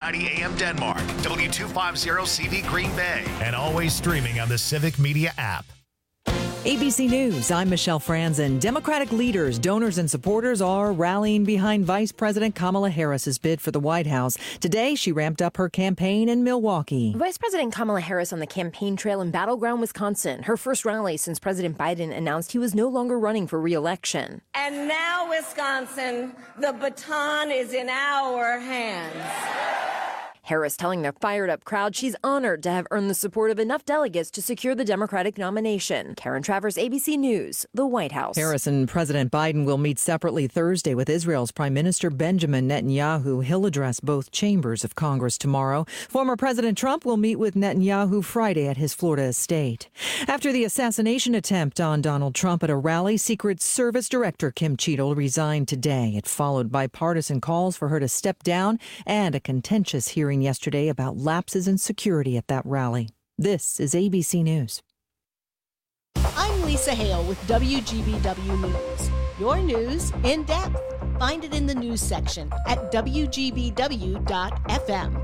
1290 AM Denmark, W250 CV Green Bay, and always streaming on the Civic Media app. ABC News, I'm Michelle Franzen. Democratic leaders, donors, and supporters are rallying behind Vice President Kamala Harris's bid for the White House. Today, she ramped up her campaign in Milwaukee. Vice President Kamala Harris on the campaign trail in Battleground, Wisconsin. Her first rally since President Biden announced he was no longer running for re-election. And now, Wisconsin, the baton is in our hands. Harris telling the fired-up crowd she's honored to have earned the support of enough delegates to secure the Democratic nomination. Karen Travers, ABC News, the White House. Harris and President Biden will meet separately Thursday with Israel's Prime Minister Benjamin Netanyahu. He'll address both chambers of Congress tomorrow. Former President Trump will meet with Netanyahu Friday at his Florida estate. After the assassination attempt on Donald Trump at a rally, Secret Service Director Kim Cheadle resigned today. It followed bipartisan calls for her to step down and a contentious hearing yesterday about lapses in security at that rally. This is ABC News. I'm Lisa Hale with WGBW News. Your news in depth. Find it in the news section at WGBW.FM.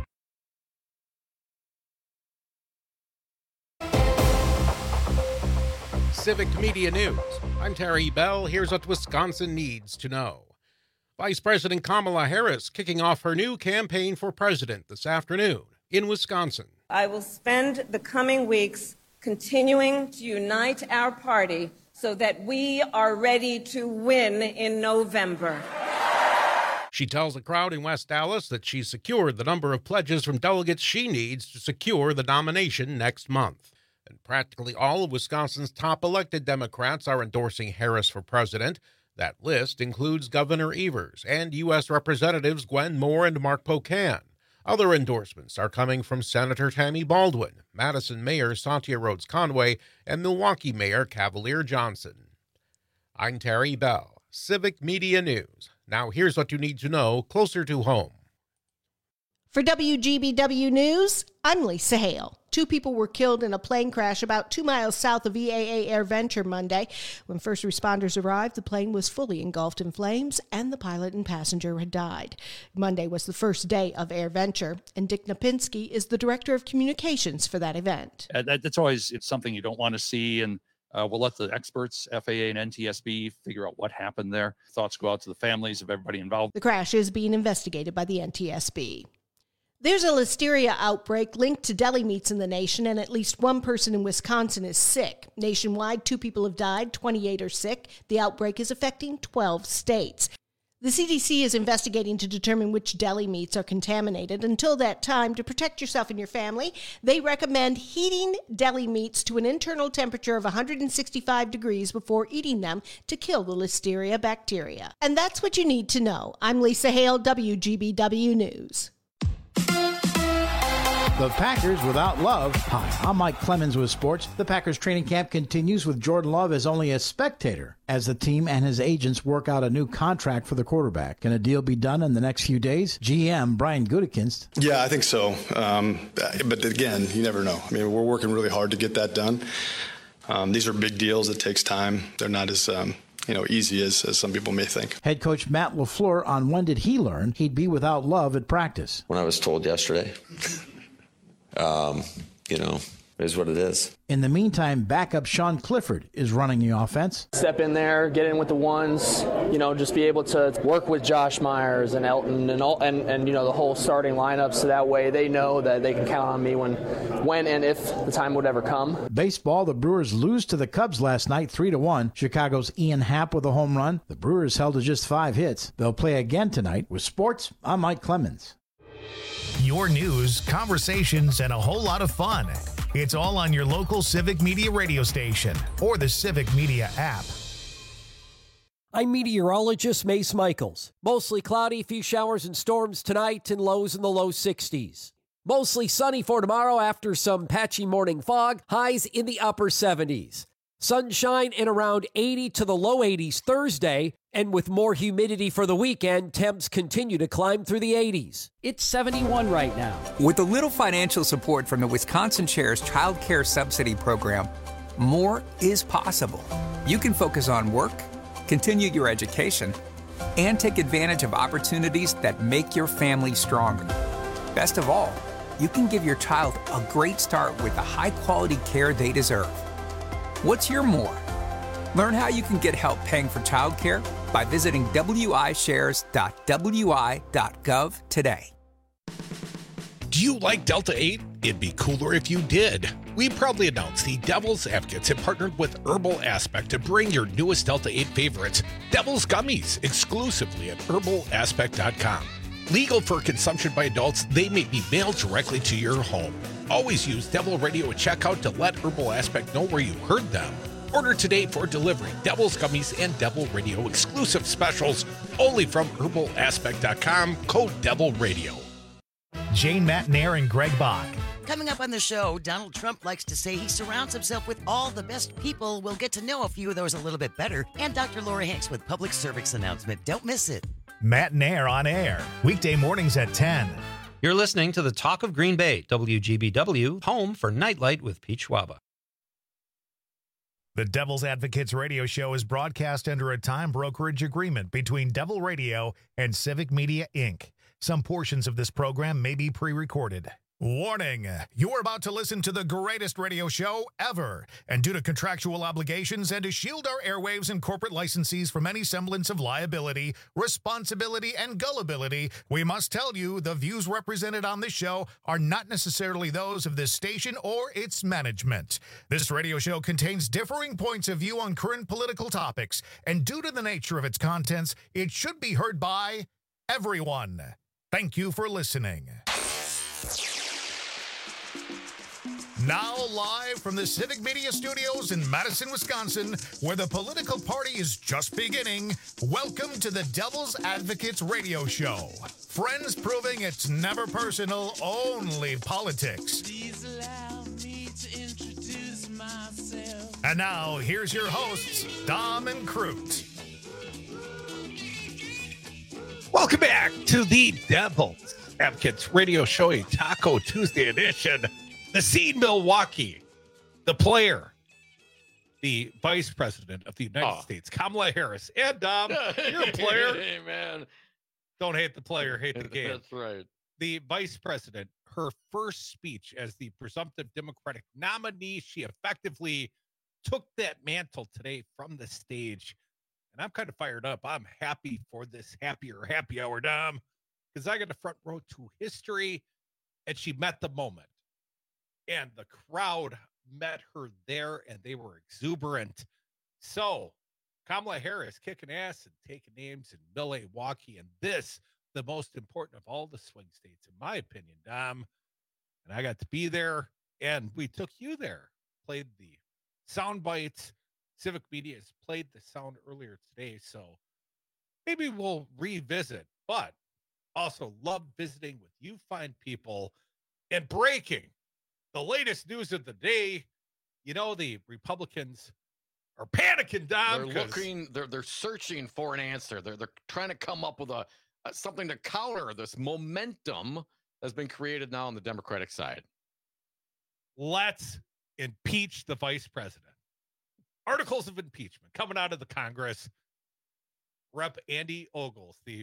Civic Media News. I'm Terry Bell. Here's what Wisconsin needs to know. Vice President Kamala Harris kicking off her new campaign for president this afternoon in Wisconsin. I will spend the coming weeks continuing to unite our party so that we are ready to win in November. She tells a crowd in West Dallas that she's secured the number of pledges from delegates she needs to secure the nomination next month. And practically all of Wisconsin's top elected Democrats are endorsing Harris for president. That list includes Governor Evers and U.S. Representatives Gwen Moore and Mark Pocan. Other endorsements are coming from Senator Tammy Baldwin, Madison Mayor Satya Rhodes Conway, and Milwaukee Mayor Cavalier Johnson. I'm Terry Bell, Civic Media News. Now here's what you need to know closer to home. For WGBW News, I'm Lisa Hale. 2 people were killed in a plane crash about 2 miles south of EAA AirVenture Monday. When first responders arrived, the plane was fully engulfed in flames and the pilot and passenger had died. Monday was the first day of AirVenture, and Dick Napinski is the director of communications for that event. It's something you don't want to see, and we'll let the experts, FAA and NTSB, figure out what happened there. Thoughts go out to the families of everybody involved. The crash is being investigated by the NTSB. There's a listeria outbreak linked to deli meats in the nation, and at least 1 person in Wisconsin is sick. Nationwide, 2 people have died, 28 are sick. The outbreak is affecting 12 states. The CDC is investigating to determine which deli meats are contaminated. Until that time, to protect yourself and your family, they recommend heating deli meats to an internal temperature of 165 degrees before eating them to kill the listeria bacteria. And that's what you need to know. I'm Lisa Hale, WGBW News. The Packers without Love. Hi, I'm Mike Clemens with sports. The Packers training camp continues with Jordan Love as only a spectator as the team and his agents work out a new contract for the quarterback. Can a deal be done in the next few days? GM Brian Gutekunst. Yeah, I think so. But again, you never know. I mean, we're working really hard to get that done. These are big deals. It takes time. They're not as easy as some people may think. Head coach Matt LaFleur on when did he learn he'd be without Love at practice? When I was told yesterday. It is what it is. In the meantime, backup Sean Clifford is running the offense. Step in there, get in with the ones, just be able to work with Josh Myers and Elton and the whole starting lineup, so that way they know that they can count on me when and if the time would ever come. Baseball, the Brewers lose to the Cubs last night 3-1. Chicago's Ian Happ with a home run. The Brewers held to just 5 hits. They'll play again tonight. With sports, I'm Mike Clemens. Your news, conversations, and a whole lot of fun. It's all on your local Civic Media radio station or the Civic Media app. I'm meteorologist Mace Michaels. Mostly cloudy, few showers and storms tonight and lows in the low 60s. Mostly sunny for tomorrow after some patchy morning fog, highs in the upper 70s. Sunshine in around 80 to the low 80s Thursday, and with more humidity for the weekend, temps continue to climb through the 80s. It's 71 right now. With a little financial support from the Wisconsin Shares Child Care Subsidy Program, more is possible. You can focus on work, continue your education, and take advantage of opportunities that make your family stronger. Best of all, you can give your child a great start with the high-quality care they deserve. What's your more? Learn how you can get help paying for childcare by visiting wishares.wi.gov today. Do you like Delta 8? It'd be cooler if you did. We proudly announced the Devil's Advocates have partnered with Herbal Aspect to bring your newest Delta 8 favorites, Devil's Gummies, exclusively at herbalaspect.com. Legal for consumption by adults, they may be mailed directly to your home. Always use Devil Radio at checkout to let Herbal Aspect know where you heard them. Order today for delivery. Devil's Gummies and Devil Radio exclusive specials only from herbalaspect.com, code Devil Radio. Jane Matnair and Greg Bach. Coming up on the show, Donald Trump likes to say he surrounds himself with all the best people. We'll get to know a few of those a little bit better. And Dr. Laura Hanks with public service announcement. Don't miss it. Matnair on air, weekday mornings at 10. You're listening to the Talk of Green Bay, WGBW, home for Nightlight with Pete Schwaba. The Devil's Advocates radio show is broadcast under a time brokerage agreement between Devil Radio and Civic Media, Inc. Some portions of this program may be pre-recorded. Warning, you're about to listen to the greatest radio show ever. And due to contractual obligations and to shield our airwaves and corporate licensees from any semblance of liability, responsibility, and gullibility, we must tell you the views represented on this show are not necessarily those of this station or its management. This radio show contains differing points of view on current political topics, and due to the nature of its contents, it should be heard by everyone. Thank you for listening. Now live from the Civic Media Studios in Madison, Wisconsin, where the political party is just beginning, welcome to the Devil's Advocates radio show. Friends proving it's never personal, only politics. Please allow me to introduce myself. And now, here's your hosts, Dom and Crute. Welcome back to the Devil's Advocates radio show, a Taco Tuesday edition. The seed, Milwaukee, the player, the vice president of the United States, Kamala Harris. And Dom, you're a player. Hey, man. Don't hate the player, hate the game. That's right. The vice president, her first speech as the presumptive Democratic nominee, she effectively took that mantle today from the stage. And I'm kind of fired up. I'm happy for this happy hour, Dom, because I got a front row to history, and she met the moment. And the crowd met her there, and they were exuberant. So Kamala Harris kicking ass and taking names in Milwaukee, and this, the most important of all the swing states, in my opinion, Dom. And I got to be there, and we took you there, played the sound bites. Civic Media has played the sound earlier today, so maybe we'll revisit, but also love visiting with you fine people. And breaking the latest news of the day, you know, the Republicans are panicking, Dom. They're searching for an answer. They're trying to come up with something to counter this momentum that's been created now on the Democratic side. Let's impeach the vice president. Articles of impeachment coming out of the Congress. Rep. Andy Ogles, the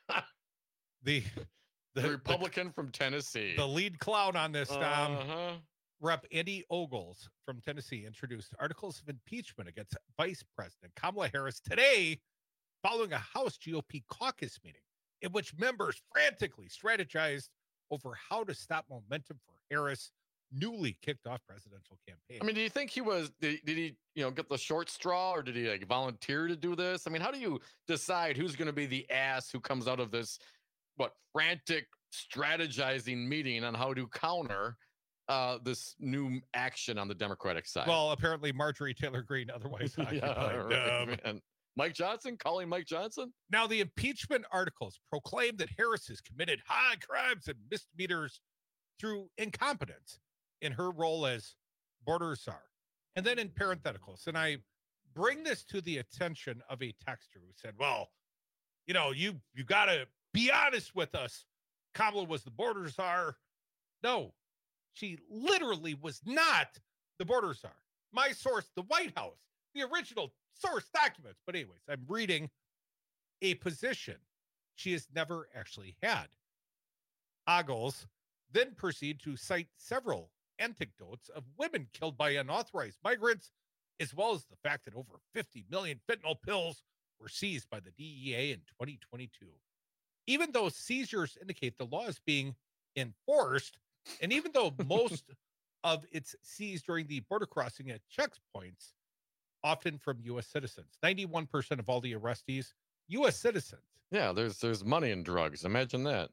Republican from Tennessee, the lead clown on this, Dom. Rep. Andy Ogles from Tennessee introduced articles of impeachment against Vice President Kamala Harris today, following a House GOP caucus meeting in which members frantically strategized over how to stop momentum for Harris' newly kicked off presidential campaign. I mean, do you think did he get the short straw, or did he volunteer to do this? I mean, how do you decide who's going to be the ass who comes out of this frantic strategizing meeting on how to counter this new action on the Democratic side? Well, apparently Marjorie Taylor Greene, otherwise occupied. Mike Johnson, calling Mike Johnson. Now, the impeachment articles proclaim that Harris has committed high crimes and misdemeanors through incompetence in her role as border czar. And then in parentheticals, and I bring this to the attention of a texter who said, well, you got to be honest with us. Kamala was the border czar. No, she literally was not the border czar. My source, the White House, the original source documents. But anyways, I'm reading a position she has never actually had. Ogles then proceed to cite several anecdotes of women killed by unauthorized migrants, as well as the fact that over 50 million fentanyl pills were seized by the DEA in 2022. Even though seizures indicate the law is being enforced, and even though most of it's seized during the border crossing at checkpoints, often from U.S. citizens. 91% of all the arrestees, U.S. citizens. Yeah, there's money in drugs. Imagine that.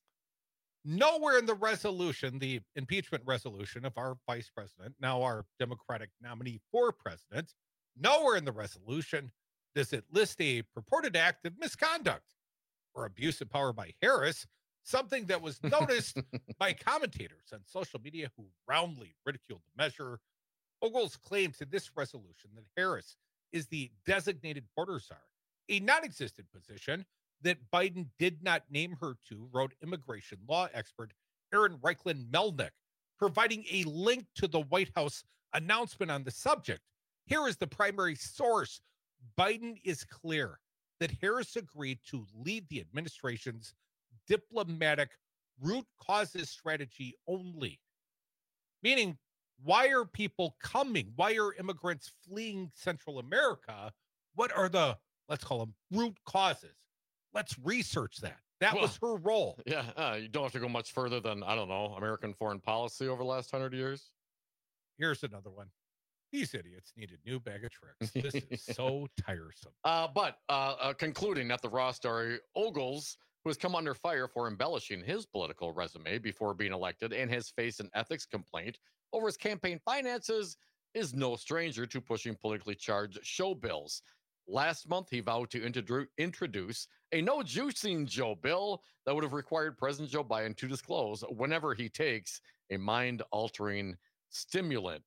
Nowhere in the resolution, the impeachment resolution of our vice president, now our Democratic nominee for president, nowhere in the resolution does it list a purported act of misconduct or abuse of power by Harris, something that was noticed by commentators on social media who roundly ridiculed the measure. Ogles claims in this resolution that Harris is the designated border czar, a non-existent position that Biden did not name her to, wrote immigration law expert Aaron Reichlin Melnick, providing a link to the White House announcement on the subject. Here is the primary source. Biden is clear that Harris agreed to lead the administration's diplomatic root causes strategy only. Meaning, why are people coming? Why are immigrants fleeing Central America? What are the, let's call them, root causes? Let's research that. That was her role. Yeah, you don't have to go much further than, I don't know, American foreign policy over the last 100 years. Here's another one. These idiots need a new bag of tricks. This is so tiresome. But concluding at the Raw story, Ogles, who has come under fire for embellishing his political resume before being elected and has faced an ethics complaint over his campaign finances, is no stranger to pushing politically charged show bills. Last month, he vowed to introduce a no juicing Joe bill that would have required President Joe Biden to disclose whenever he takes a mind-altering stimulant.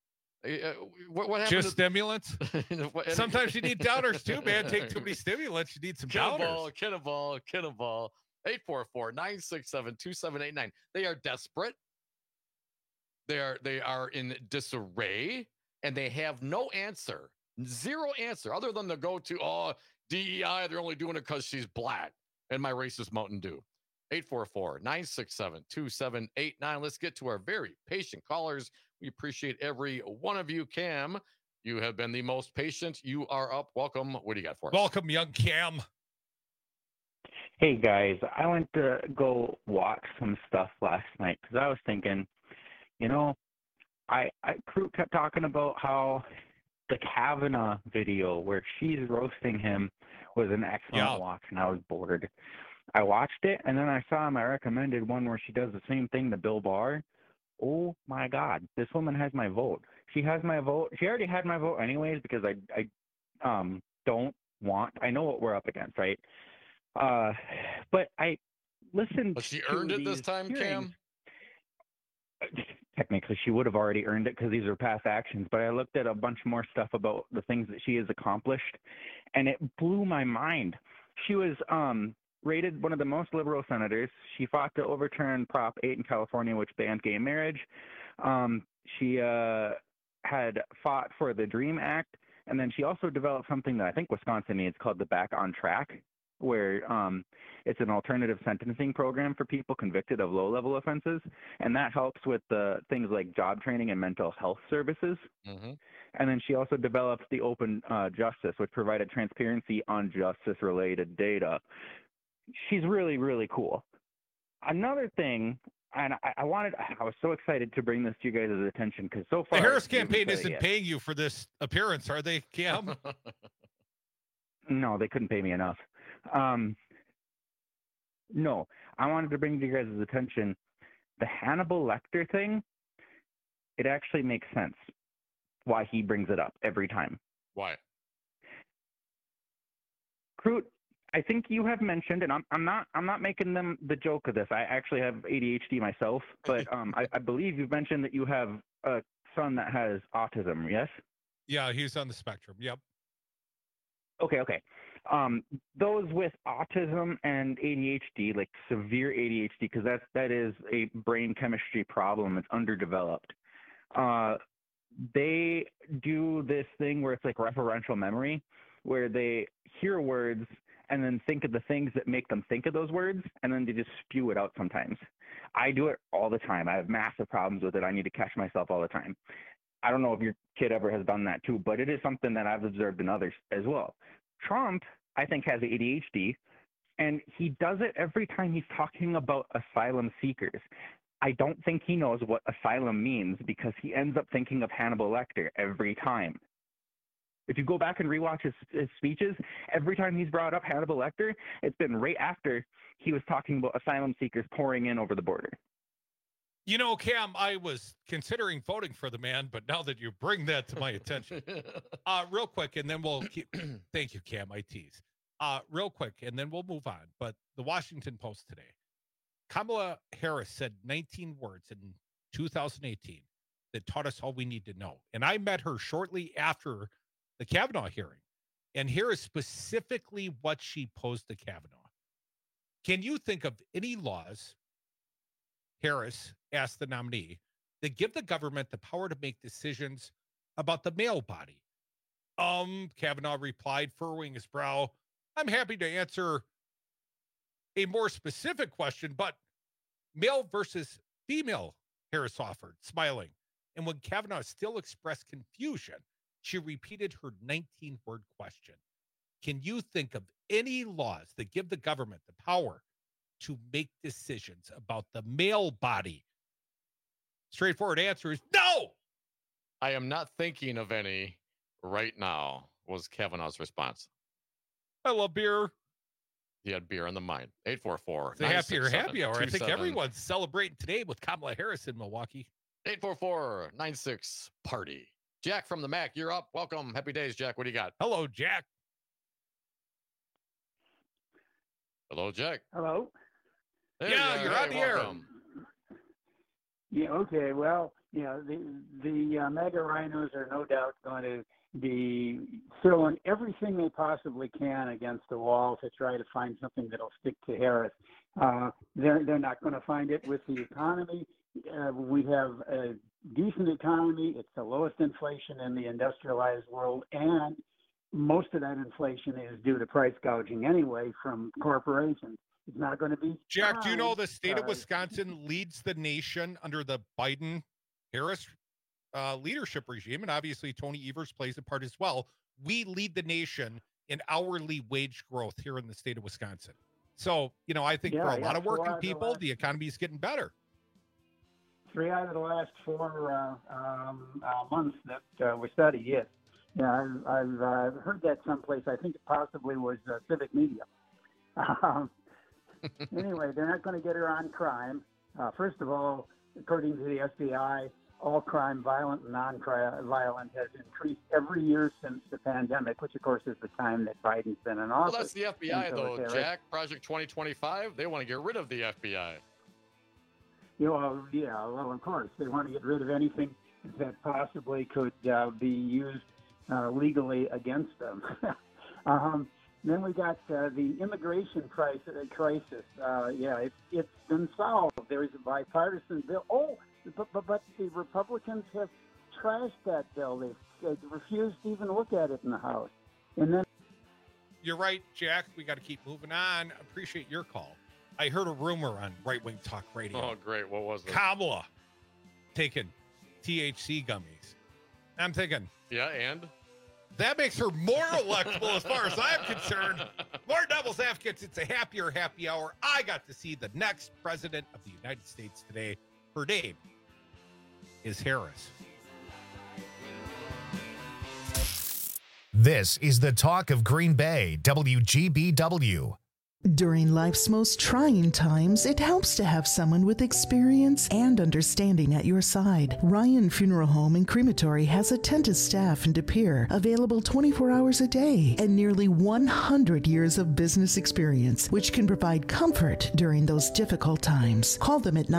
What happened? Just stimulants? Sometimes you need downers too, man. Take too many stimulants, you need some downers. Kinneball. 844-967-2789. They are desperate. They are in disarray, and they have no answer. Zero answer other than to go to, DEI, they're only doing it because she's black and my racist Mountain Dew. 844-967-2789. Let's get to our very patient callers. We appreciate every one of you. Cam, you have been the most patient. You are up. Welcome. What do you got for us? Welcome, young Cam. Hey, guys. I went to go watch some stuff last night because I was thinking, Crew kept talking about how the Kavanaugh video where she's roasting him was an excellent watch, and I was bored. I watched it, and then I saw my recommended one where she does the same thing to Bill Barr. Oh, my God. This woman has my vote. She has my vote. She already had my vote anyways because I don't want – I know what we're up against, right? But I listened But she earned it this time, hearings. Cam? Technically, she would have already earned it because these are past actions. But I looked at a bunch more stuff about the things that she has accomplished, and it blew my mind. She was rated one of the most liberal senators. She fought to overturn Prop 8 in California, which banned gay marriage. She had fought for the DREAM Act, and then she also developed something that I think Wisconsin needs called the Back on Track, where it's an alternative sentencing program for people convicted of low-level offenses, and that helps with things like job training and mental health services. Mm-hmm. And then she also developed the Open Justice, which provided transparency on justice-related data. She's really, really cool. Another thing, and I was so excited to bring this to you guys' attention because so far the Harris campaign isn't paying you for this appearance, are they, Cam? No, they couldn't pay me enough. No, I wanted to bring to you guys' attention the Hannibal Lecter thing. It actually makes sense why he brings it up every time. Why? Crute, I think you have mentioned, and I'm not making them the joke of this. I actually have ADHD myself, but I believe you've mentioned that you have a son that has autism. Yes? Yeah, he's on the spectrum. Yep. Okay. Those with autism and ADHD, like severe ADHD, because that is a brain chemistry problem. It's underdeveloped. They do this thing where it's like referential memory, where they hear words and then think of the things that make them think of those words, and then they just spew it out sometimes. I do it all the time. I have massive problems with it. I need to catch myself all the time. I don't know if your kid ever has done that too, but it is something that I've observed in others as well. Trump, I think, has ADHD, and he does it every time he's talking about asylum seekers. I don't think he knows what asylum means because he ends up thinking of Hannibal Lecter every time. If you go back and rewatch his speeches, every time he's brought up Hannibal Lecter, it's been right after he was talking about asylum seekers pouring in over the border. You know, Cam, I was considering voting for the man, but now that you bring that to my attention, real quick, and then we'll keep. Thank you, Cam. I tease. Real quick, and then we'll move on. But the Washington Post today, Kamala Harris said 19 words in 2018 that taught us all we need to know. And I met her shortly after the Kavanaugh hearing. And here is specifically what she posed to Kavanaugh. Can you think of any laws, Harris asked the nominee, that give the government the power to make decisions about the male body? Kavanaugh replied, furrowing his brow, I'm happy to answer a more specific question, but male versus female, Harris offered, smiling. And when Kavanaugh still expressed confusion, she repeated her 19-word question. Can you think of any laws that give the government the power to make decisions about the male body? Straightforward answer is no. I am not thinking of any right now, was Kavanaugh's response. I love beer. He had beer in the mind. 844. It's a happier happy hour. I think everyone's celebrating today with Kamala Harris in Milwaukee. 844-96 party. Jack from the Mac, you're up. Welcome. Happy days, Jack. What do you got? Hello, Jack. Hello, Jack. Hello. There yeah, you're on the air. Yeah. Okay. Well, you know, the mega rhinos are no doubt going to be throwing everything they possibly can against the wall to try to find something that'll stick to Harris. They're not going to find it with the economy. We have a decent economy. It's the lowest inflation in the industrialized world, and most of that inflation is due to price gouging anyway from corporations. It's not going to be. Jack, do you know the state of Wisconsin leads the nation under the Biden-Harris leadership regime, and obviously Tony Evers plays a part as well. We lead the nation in hourly wage growth here in the state of Wisconsin. So, you know, I think for a lot of working people, the economy is getting better. 3 out of the last 4 months that we studied, yes. Yeah, I've heard that someplace. I think it possibly was Civic Media. Anyway, they're not going to get her on crime. First of all, according to the FBI, all crime, violent and non-violent, has increased every year since the pandemic, which, of course, is the time that Biden's been in office. Well, that's the FBI, though, Jack. Project 2025, they want to get rid of the FBI. Well, yeah, well, of course. They want to get rid of anything that possibly could be used legally against them. Then we got the immigration crisis. Yeah, it's been solved. There is a bipartisan bill. Oh, but the Republicans have trashed that bill. They refused to even look at it in the House. And then you're right, Jack. We got to keep moving on. Appreciate your call. I heard a rumor on Right Wing Talk Radio. Oh, great. What was it? Kamala taking THC gummies. I'm thinking. Yeah, and? That makes her more electable as far as I'm concerned. More Devil's Advocates. It's a happier happy hour. I got to see the next president of the United States today. Her name is Harris. This is the talk of Green Bay, WGBW. During life's most trying times, it helps to have someone with experience and understanding at your side. Ryan Funeral Home and Crematory has attentive staff in De Pere, available 24 hours a day, and nearly 100 years of business experience, which can provide comfort during those difficult times. Call them at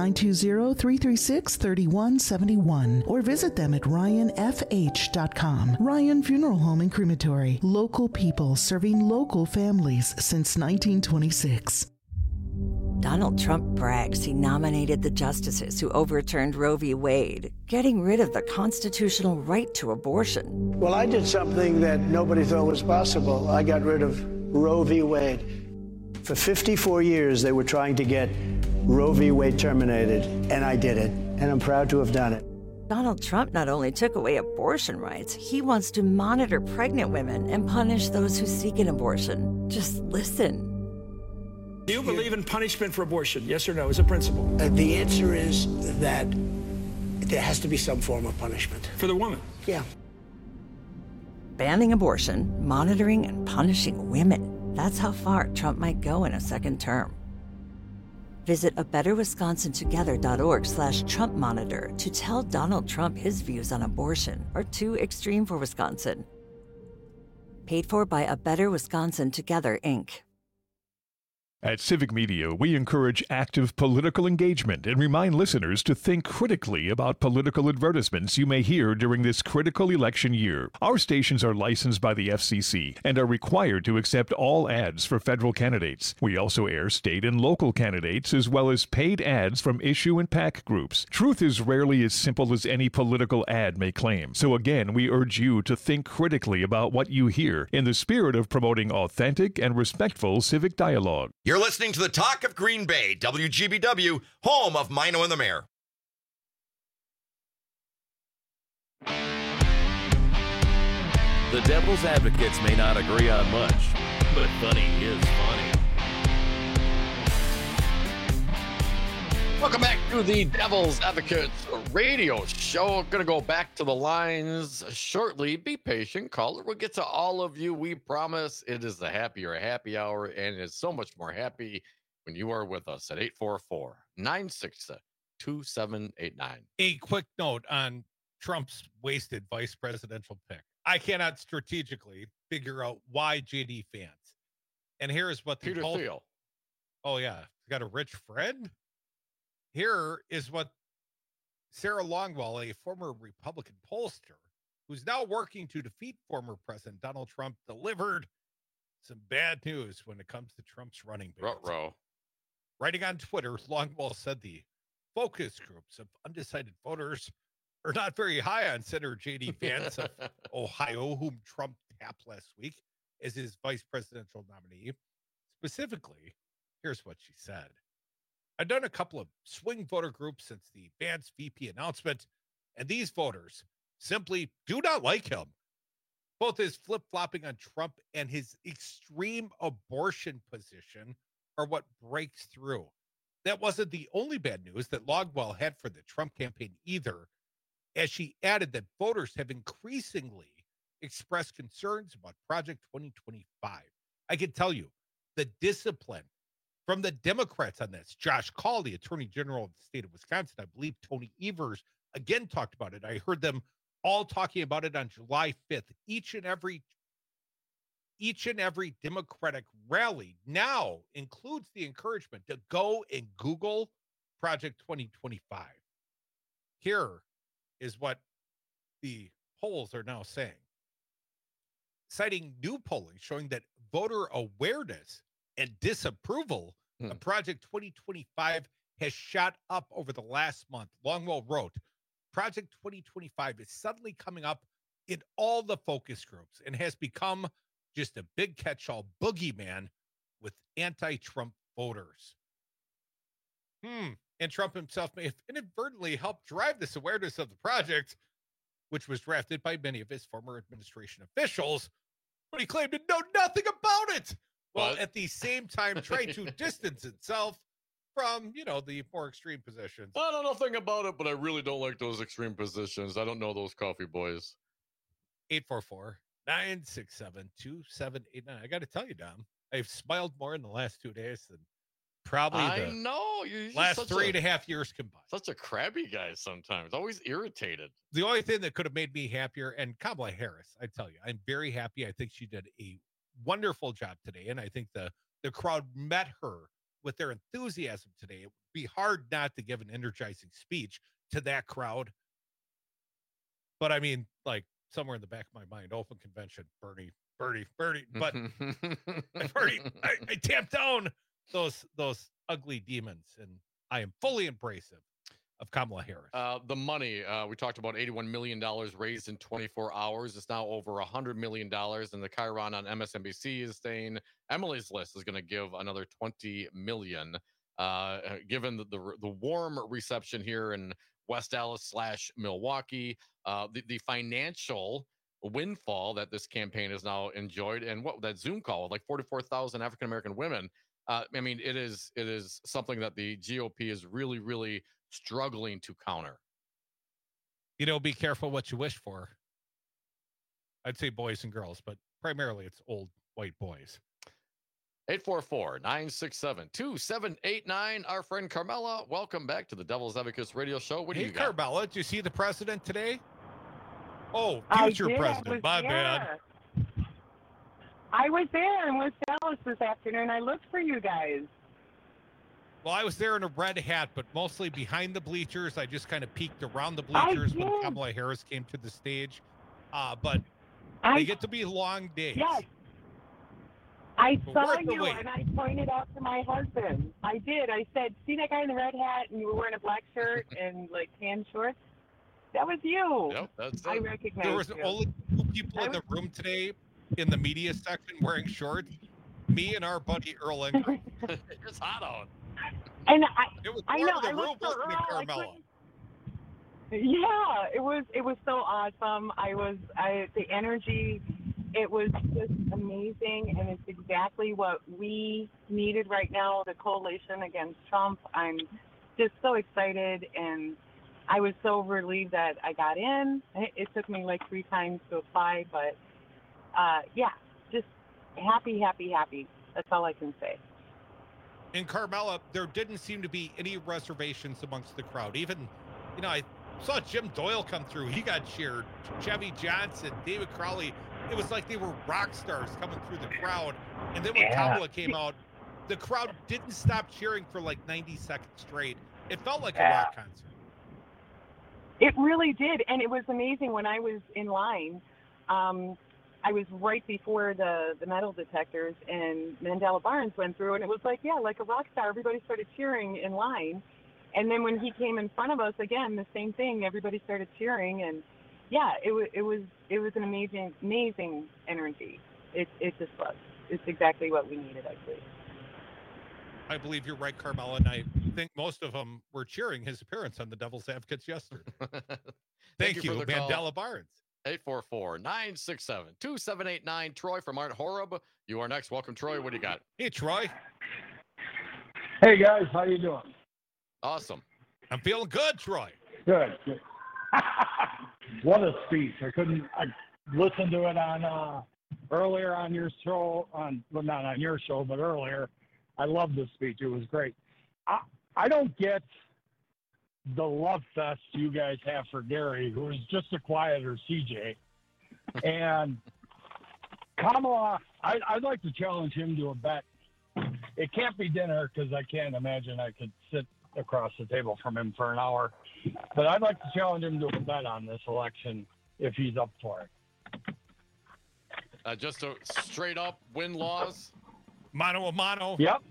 920-336-3171 or visit them at ryanfh.com. Ryan Funeral Home and Crematory, local people serving local families since 1926. Donald Trump brags he nominated the justices who overturned Roe v. Wade, getting rid of the constitutional right to abortion. Well, I did something that nobody thought was possible. I got rid of Roe v. Wade. For 54 years, they were trying to get Roe v. Wade terminated, and I did it, and I'm proud to have done it. Donald Trump not only took away abortion rights, he wants to monitor pregnant women and punish those who seek an abortion. Just listen. Do you believe in punishment for abortion? Yes or no, as a principle? The answer is that there has to be some form of punishment. For the woman? Yeah. Banning abortion, monitoring and punishing women. That's how far Trump might go in a second term. Visit abetterwisconsintogether.org/Trump Monitor to tell Donald Trump his views on abortion are too extreme for Wisconsin. Paid for by A Better Wisconsin Together, Inc. At Civic Media, we encourage active political engagement and remind listeners to think critically about political advertisements you may hear during this critical election year. Our stations are licensed by the FCC and are required to accept all ads for federal candidates. We also air state and local candidates as well as paid ads from issue and PAC groups. Truth is rarely as simple as any political ad may claim. So again, we urge you to think critically about what you hear in the spirit of promoting authentic and respectful civic dialogue. You're listening to the Talk of Green Bay, WGBW, home of Mino and the Mayor. The Devil's Advocates may not agree on much, but funny is funny. Welcome back to the Devil's Advocates radio show. Going to go back to the lines shortly. Be patient, caller. We'll get to all of you. We promise. It is the happier happy hour, and it's so much more happy when you are with us at 844-966-2789. A quick note on Trump's wasted vice presidential pick. I cannot strategically figure out why JD fans. And here is what the Peter Thiel. Oh, yeah. He's got a rich friend. Here is what Sarah Longwell, a former Republican pollster, who's now working to defeat former President Donald Trump, delivered some bad news when it comes to Trump's running battles. Ruh-roh. Writing on Twitter, Longwell said the focus groups of undecided voters are not very high on Senator J.D. Vance of Ohio, whom Trump tapped last week as his vice presidential nominee. Specifically, here's what she said. I've done a couple of swing voter groups since the Vance VP announcement, and these voters simply do not like him. Both his flip-flopping on Trump and his extreme abortion position are what breaks through. That wasn't the only bad news that Longwell had for the Trump campaign either, as she added that voters have increasingly expressed concerns about Project 2025. I can tell you, the discipline from the Democrats on this, Josh Kaul, the Attorney General of the state of Wisconsin, I believe Tony Evers again talked about it. I heard them all talking about it on July 5th. Each and every Democratic rally now includes the encouragement to go and Google Project 2025. Here is what the polls are now saying. Citing new polling showing that voter awareness and disapproval of Project 2025 has shot up over the last month. Longwell wrote, Project 2025 is suddenly coming up in all the focus groups and has become just a big catch-all boogeyman with anti-Trump voters. And Trump himself may have inadvertently helped drive this awareness of the project, which was drafted by many of his former administration officials, but he claimed to know nothing about it. Well, at the same time, trying to distance itself from, the more extreme positions. I don't know nothing about it, but I really don't like those extreme positions. I don't know those coffee boys. 844-967-2789. I got to tell you, Dom, I've smiled more in the last 2 days than probably the last 3.5 years combined. Such a crabby guy sometimes, always irritated. The only thing that could have made me happier, and Kamala Harris, I tell you, I'm very happy. I think she did a wonderful job today, and I think the crowd met her with their enthusiasm today. It would be hard not to give an energizing speech to that crowd. But I mean, like, somewhere in the back of my mind, open convention, Bernie. But I tamped down those ugly demons, and I am fully embracive of Kamala Harris. The money, we talked about $81 million raised in 24 hours. It's now over $100 million. And the Chiron on MSNBC is saying Emily's List is going to give another $20 million. given the warm reception here in West Dallas / Milwaukee, the financial windfall that this campaign has now enjoyed, and what that Zoom call with like 44,000 African American women. I mean, it is something that the GOP is really, really struggling to counter. Be careful what you wish for. I'd say boys and girls, but primarily it's old white boys. 844-967-2789. Our friend Carmela, welcome back to the Devil's Advocates Radio Show. What do you got? Carmela, did you see the president today? Oh, future president. My bad. I was there in West Dallas this afternoon. I looked for you guys. Well, I was there in a red hat, but mostly behind the bleachers. I just kind of peeked around the bleachers when Kamala Harris came to the stage. But they get to be long days. Yes. I saw you, and I pointed out to my husband. I did. I said, see that guy in the red hat, and you were wearing a black shirt and, like, tan shorts? That was you. Yep, that's it. I recognized There was you. only 2 people in the room today in the media section wearing shorts. Me and our buddy Earl Ingram. It's hot out. And it was I part know. of the I room, looked for wasn't it, Earl. Carmela? Yeah, it was so awesome. The energy, it was just amazing, and it's exactly what we needed right now, the coalition against Trump. I'm just so excited, and I was so relieved that I got in. It took me like 3 times to apply, but yeah, just happy. That's all I can say. In Carmela, there didn't seem to be any reservations amongst the crowd. Even, I saw Jim Doyle come through. He got cheered. Chevy Johnson, David Crowley. It was like they were rock stars coming through the crowd. And then when Kamala came out, the crowd didn't stop cheering for like 90 seconds straight. It felt like a rock concert. It really did. And it was amazing when I was in line. I was right before the metal detectors, and Mandela Barnes went through, and it was like a rock star. Everybody started cheering in line. And then when he came in front of us, again, the same thing. Everybody started cheering, and it was an amazing energy. It just was. It's exactly what we needed, I believe. I believe you're right, Carmela, and I think most of them were cheering his appearance on the Devil's Advocates yesterday. Thank you, Mandela Barnes. 844-967-2789. Troy from Art Horeb. You are next. Welcome, Troy. What do you got? Hey, Troy. Hey, guys. How you doing? Awesome. I'm feeling good, Troy. Good. What a speech. I listened to it on earlier on your show, not on your show, but earlier. I loved the speech. It was great. I don't get the love fest you guys have for Gary, who is just a quieter CJ. And Kamala, I'd like to challenge him to a bet. It can't be dinner because I can't imagine I could sit across the table from him for an hour. But I'd like to challenge him to a bet on this election if he's up for it. Just a straight up win-loss? Mano a mano. Yep.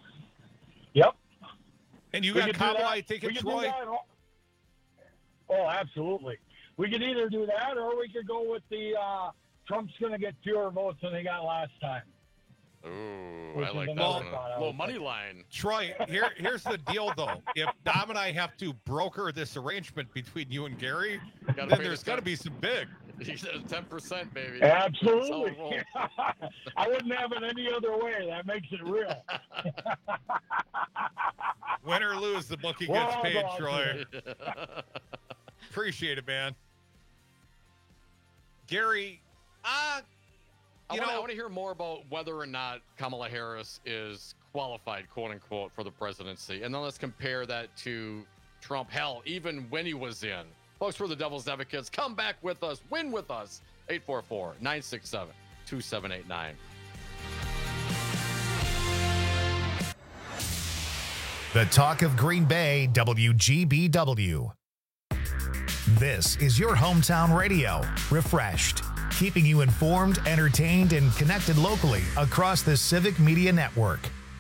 And you got Kamala, I think, and Troy? Oh, absolutely. We could either do that or we could go with the Trump's going to get fewer votes than he got last time. Ooh, I like that one. A little money line. Troy, here's the deal, though. If Dom and I have to broker this arrangement between you and Gary, then there's got to be some big. He said 10%, baby. Absolutely. I wouldn't have it any other way. That makes it real. Win or lose, the bookie gets paid, Troy. Appreciate it, man. Gary, I want to hear more about whether or not Kamala Harris is qualified, quote unquote, for the presidency. And then let's compare that to Trump. Hell, even when he was in. Folks, we're the Devil's Advocates. Come back with us. Win with us. 844-967-2789. The talk of Green Bay, WGBW. This is your hometown radio, refreshed, keeping you informed, entertained, and connected locally across the Civic Media Network.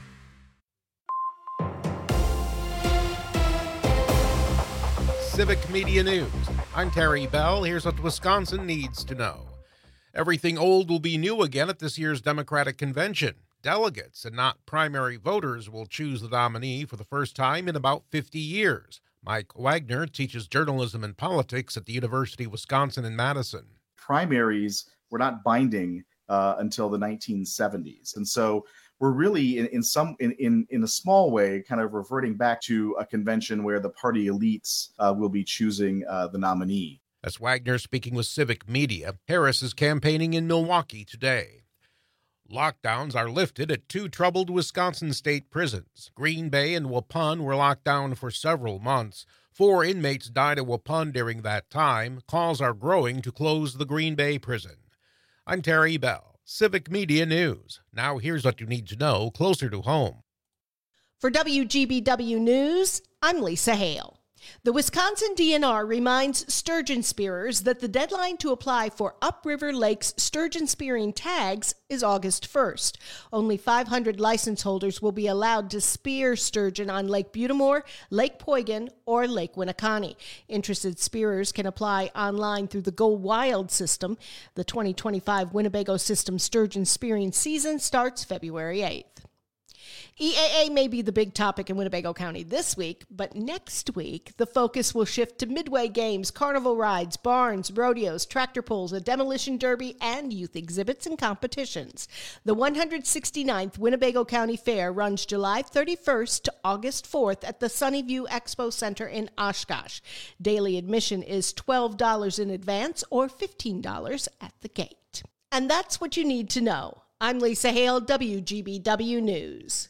Civic Media News. I'm Terry Bell. Here's what Wisconsin needs to know. Everything old will be new again at this year's Democratic Convention. delegates and not primary voters will choose the nominee for the first time in about 50 years. Mike Wagner teaches journalism and politics at the University of Wisconsin in Madison. Primaries were not binding until the 1970s. And so we're really in a small way kind of reverting back to a convention where the party elites will be choosing the nominee. That's Wagner speaking with Civic Media. Harris is campaigning in Milwaukee today. Lockdowns are lifted at 2 troubled Wisconsin state prisons. Green Bay and Waupun were locked down for several months. 4 inmates died at Waupun during that time. Calls are growing to close the Green Bay prison. I'm Terry Bell, Civic Media News. Now here's what you need to know closer to home. For WGBW News, I'm Lisa Hale. The Wisconsin DNR reminds sturgeon spearers that the deadline to apply for Upriver Lake's sturgeon spearing tags is August 1st. Only 500 license holders will be allowed to spear sturgeon on Lake Butamore, Lake Poygan, or Lake Winneconne. Interested spearers can apply online through the Go Wild system. The 2025 Winnebago System sturgeon spearing season starts February 8th. EAA may be the big topic in Winnebago County this week, but next week, the focus will shift to midway games, carnival rides, barns, rodeos, tractor pulls, a demolition derby, and youth exhibits and competitions. The 169th Winnebago County Fair runs July 31st to August 4th at the Sunnyview Expo Center in Oshkosh. Daily admission is $12 in advance or $15 at the gate. And that's what you need to know. I'm Lisa Hale, WGBW News.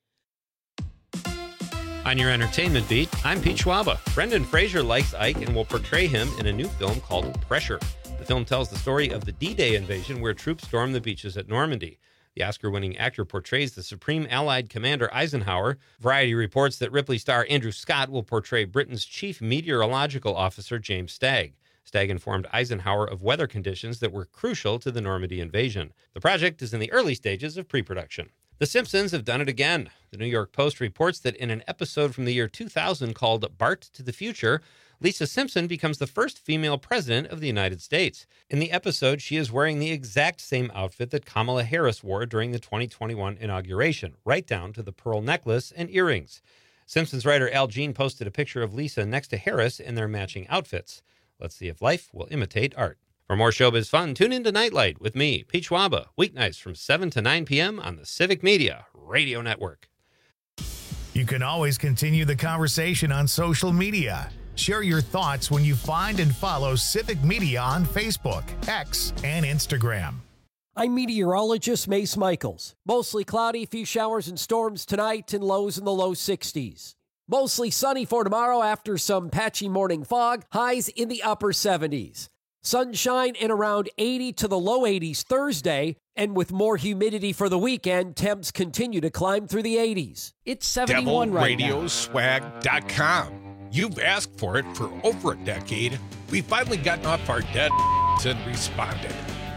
On your entertainment beat, I'm Pete Schwaba. Brendan Fraser likes Ike and will portray him in a new film called Pressure. The film tells the story of the D-Day invasion where troops stormed the beaches at Normandy. The Oscar-winning actor portrays the Supreme Allied Commander Eisenhower. Variety reports that Ripley star Andrew Scott will portray Britain's chief meteorological officer, James Stagg. Stagg informed Eisenhower of weather conditions that were crucial to the Normandy invasion. The project is in the early stages of pre-production. The Simpsons have done it again. The New York Post reports that in an episode from the year 2000 called Bart to the Future, Lisa Simpson becomes the first female president of the United States. In the episode, she is wearing the exact same outfit that Kamala Harris wore during the 2021 inauguration, right down to the pearl necklace and earrings. Simpsons writer Al Jean posted a picture of Lisa next to Harris in their matching outfits. Let's see if life will imitate art. For more showbiz fun, tune in to Nightlight with me, Pete Schwaba, weeknights from 7 to 9 p.m. on the Civic Media Radio Network. You can always continue the conversation on social media. Share your thoughts when you find and follow Civic Media on Facebook, X, and Instagram. I'm meteorologist Mace Michaels. Mostly cloudy, a few showers and storms tonight and lows in the low 60s. Mostly sunny for tomorrow after some patchy morning fog, highs in the upper 70s. Sunshine and around 80 to the low 80s Thursday, and with more humidity for the weekend, temps continue to climb through the 80s. It's 71 right now. DevilRadioswag.com. You've asked for it for over a decade. We've finally gotten off our dead and responded.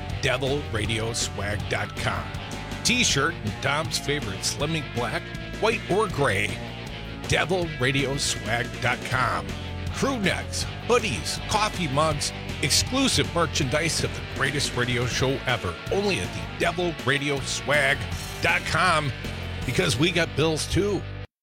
DevilRadioswag.com. T-shirt and Tom's favorite Slimming Black, white or gray. DevilRadioswag.com. Crew necks, hoodies, coffee mugs, exclusive merchandise of the greatest radio show ever. Only at the DevilRadioswag.com, because we got bills too.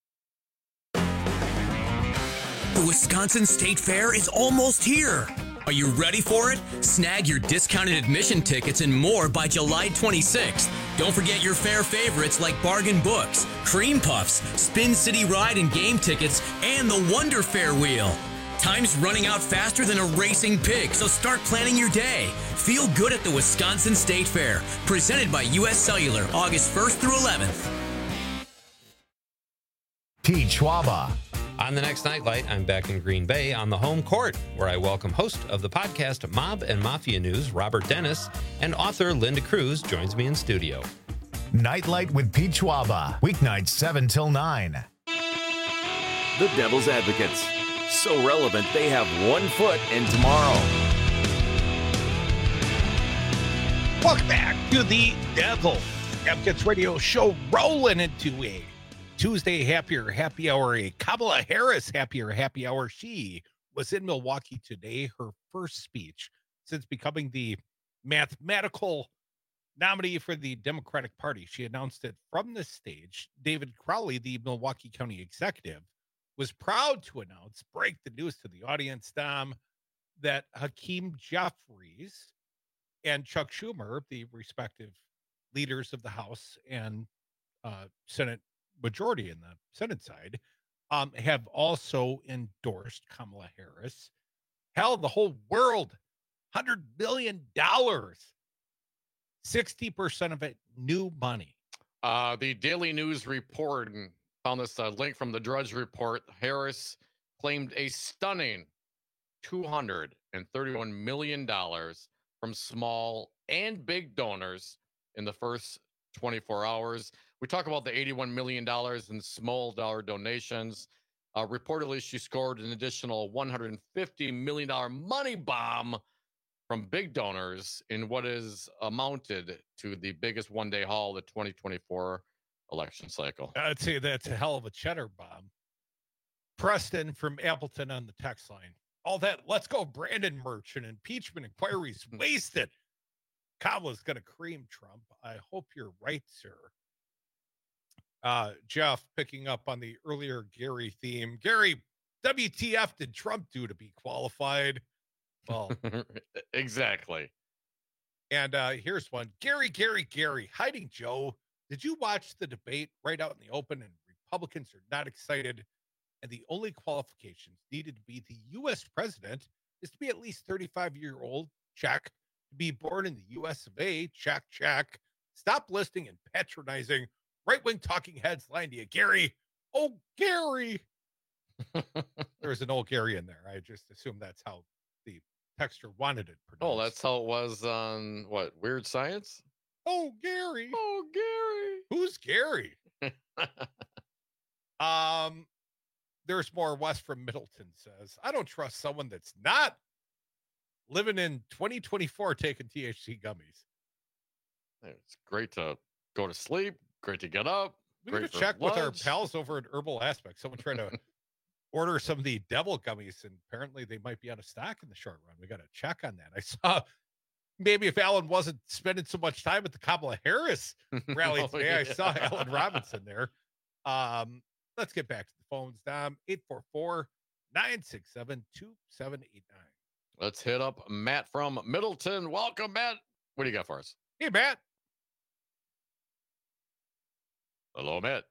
The Wisconsin State Fair is almost here. Are you ready for it? Snag your discounted admission tickets and more by July 26th. Don't forget your fair favorites like Bargain Books, Cream Puffs, Spin City Ride and game tickets, and the Wonder Fair Wheel. Time's running out faster than a racing pig, so start planning your day. Feel good at the Wisconsin State Fair, presented by U.S. Cellular, August 1st through 11th. Pete Schwaba. On the next Nightlight, I'm back in Green Bay on the home court, where I welcome host of the podcast Mob and Mafia News, Robert Dennis, and author Linda Cruz joins me in studio. Nightlight with Pete Schwaba, weeknights 7 till 9. The Devil's Advocates. So relevant, they have 1 foot in tomorrow. Welcome back to the Devil Advocates Radio Show, rolling into a Tuesday happy hour, a Kamala Harris happy hour. She was in Milwaukee today, her first speech since becoming the mathematical nominee for the Democratic Party. She announced it from the stage. David Crowley, the Milwaukee County executive, was proud to announce, break the news to the audience, Dom, that Hakeem Jeffries and Chuck Schumer, the respective leaders of the House and Senate majority in the Senate side, have also endorsed Kamala Harris. Hell, the whole world, $100 billion, 60% of it new money. The Daily News report, and found this link from the Drudge Report. Harris claimed a stunning $231 million from small and big donors in the first 24 hours. We talk about the $81 million in small dollar donations. Reportedly, she scored an additional $150 million money bomb from big donors in what is amounted to the biggest one-day haul of the 2024 election cycle. I'd say that's a hell of a cheddar bomb. Preston from Appleton on the text line. All that let's go Brandon merch and impeachment inquiries wasted. Kamala's going to cream Trump. I hope you're right, sir. Jeff, picking up on the earlier Gary theme. Gary, WTF did Trump do to be qualified? Well, exactly. And here's one. Gary, hiding Joe. Did you watch the debate right out in the open? And Republicans are not excited. And the only qualifications needed to be the U.S. president is to be at least 35-year-old, check. To be born in the U.S. of A, check. Stop listing and patronizing right-wing talking heads lying to you. Gary. Oh, Gary. There's an old Gary in there. I just assume that's how the texter wanted it pronounced. Oh, that's how it was on, what, Weird Science? Oh, Gary. Oh, Gary. Who's Gary? There's more. Wes from Middleton says, I don't trust someone that's not living in 2024 taking THC gummies. It's great to go to sleep. Great to get up. We got to check with our pals over at Herbal Aspect. Someone tried to order some of the devil gummies, and apparently they might be out of stock in the short run. We got to check on that. I saw maybe if Alan wasn't spending so much time at the Kamala Harris rally today, I saw Alan Robinson there. Let's get back to the phones, Dom. 844-967-2789. Let's hit up Matt from Middleton. Welcome, Matt. What do you got for us? Hey, Matt. Hello, Matt.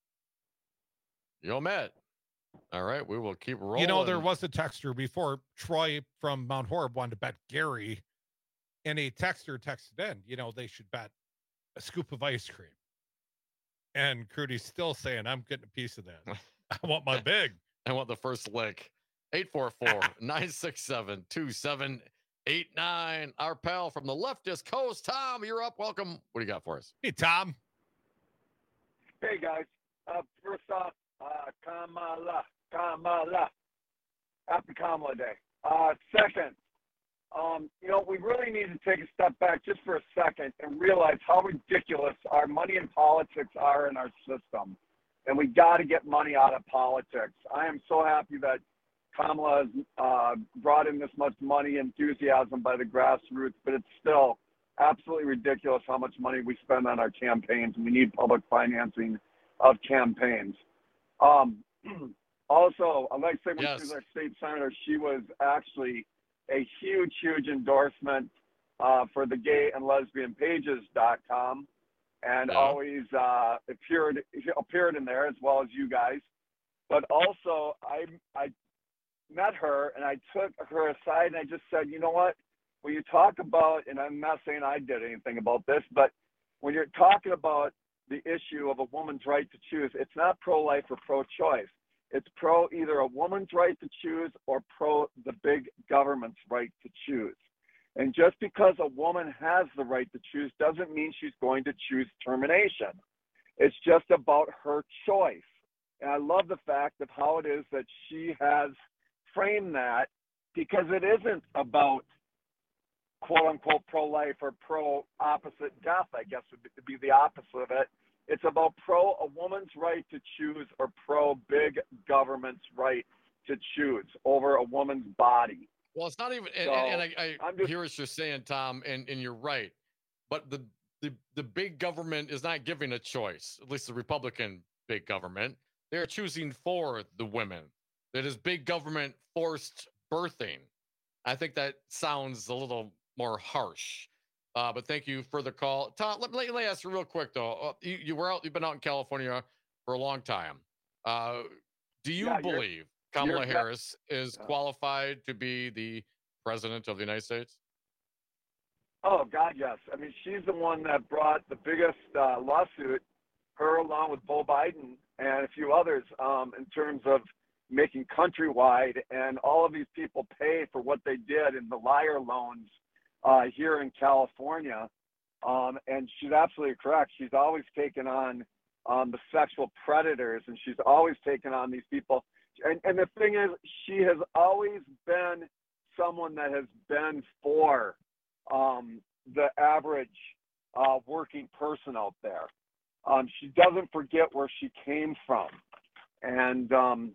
Yo, Matt. All right, we will keep rolling. You know, there was a texter before. Troy from Mount Horeb wanted to bet Gary, and a texter texted in, you know, they should bet a scoop of ice cream. And Crudy's still saying, I'm getting a piece of that. I want my big. I want the first lick. 844-967-2789. Our pal from the leftist coast, Tom, you're up. Welcome. What do you got for us? Hey, Tom. Hey, guys. First off, Kamala. Happy Kamala Day. Second, you know, we really need to take a step back just for a second and realize how ridiculous our money and politics are in our system. And we got to get money out of politics. I am so happy that Kamala has brought in this much money and enthusiasm by the grassroots, but it's still absolutely ridiculous how much money we spend on our campaigns, and we need public financing of campaigns. Also, I'd like to say when she was our state senator, she was actually a huge endorsement for the gay and lesbian pages.com, and always appeared in there, as well as you guys. But also, I met her and I took her aside and I just said, you know what? When you talk about, and I'm not saying I did anything about this, but when you're talking about the issue of a woman's right to choose, it's not pro-life or pro-choice. It's pro either a woman's right to choose or pro the big government's right to choose. And just because a woman has the right to choose doesn't mean she's going to choose termination. It's just about her choice. And I love the fact of how it is that she has framed that, because it isn't about quote-unquote pro-life or pro-opposite death, I guess would be the opposite of it. It's about pro a woman's right to choose or pro big government's right to choose over a woman's body. Well, it's not even, and I hear what you're saying, Tom, and you're right. But the big government is not giving a choice, at least the Republican big government. They're choosing for the women. That is big government forced birthing. I think that sounds a little more harsh. But thank you for the call. Tom, let me ask you real quick, though. You've been out in California for a long time. Do you believe Kamala Harris is qualified to be the president of the United States? Oh, God, yes. I mean, she's the one that brought the biggest lawsuit, her along with Beau Biden and a few others, in terms of making Countrywide and all of these people pay for what they did in the liar loans here in California. And she's absolutely correct. She's always taken on the sexual predators, and she's always taken on these people. And the thing is, she has always been someone that has been for the average working person out there. She doesn't forget where she came from. And,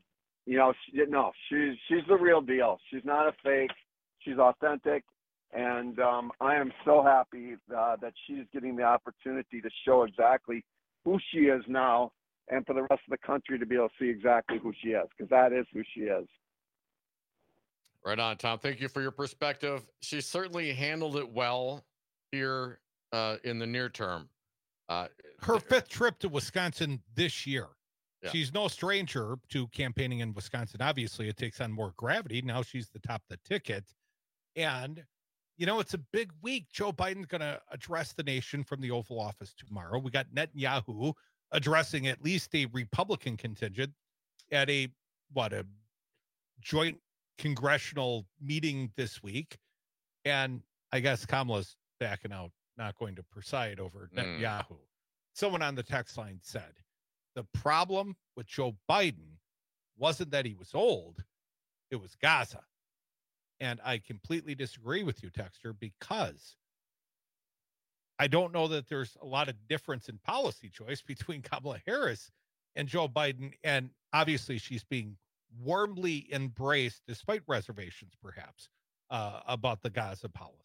she's the real deal. She's not a fake. She's authentic. And I am so happy that she's getting the opportunity to show exactly who she is now, and for the rest of the country to be able to see exactly who she is, because that is who she is. Right on, Tom. Thank you for your perspective. She certainly handled it well here in the near term. Her fifth trip to Wisconsin this year. Yeah. She's no stranger to campaigning in Wisconsin. Obviously, it takes on more gravity. Now she's the top of the ticket. And, it's a big week. Joe Biden's going to address the nation from the Oval Office tomorrow. We got Netanyahu addressing at least a Republican contingent at a joint congressional meeting this week. And I guess Kamala's backing out, not going to preside over Netanyahu. Someone on the text line said, the problem with Joe Biden wasn't that he was old, it was Gaza. And I completely disagree with you, Texter, because I don't know that there's a lot of difference in policy choice between Kamala Harris and Joe Biden. And obviously she's being warmly embraced, despite reservations perhaps, about the Gaza policy.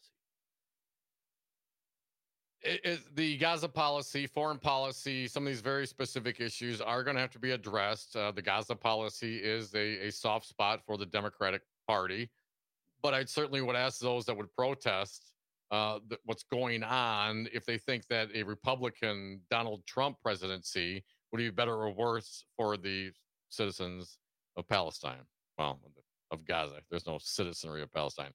The Gaza policy, foreign policy, some of these very specific issues are going to have to be addressed. The Gaza policy is a soft spot for the Democratic Party, but I certainly would ask those that would protest what's going on if they think that a Republican Donald Trump presidency would be better or worse for the citizens of Palestine. Well, of Gaza. There's no citizenry of Palestine.